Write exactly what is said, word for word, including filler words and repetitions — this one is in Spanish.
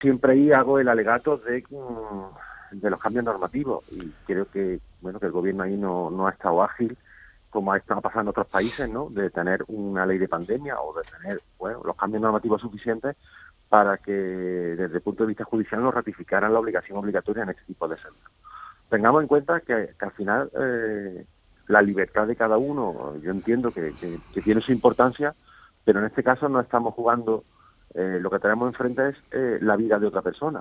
siempre ahí hago el alegato de, de los cambios normativos y creo que bueno que el gobierno ahí no, no ha estado ágil como ha estado pasando en otros países, ¿no? De tener una ley de pandemia o de tener bueno los cambios normativos suficientes para que desde el punto de vista judicial nos ratificaran la obligación obligatoria en este tipo de centros. Tengamos en cuenta que, que al final eh, la libertad de cada uno, yo entiendo que, que, que tiene su importancia, pero en este caso no estamos jugando, eh, lo que tenemos enfrente es eh, la vida de otra persona.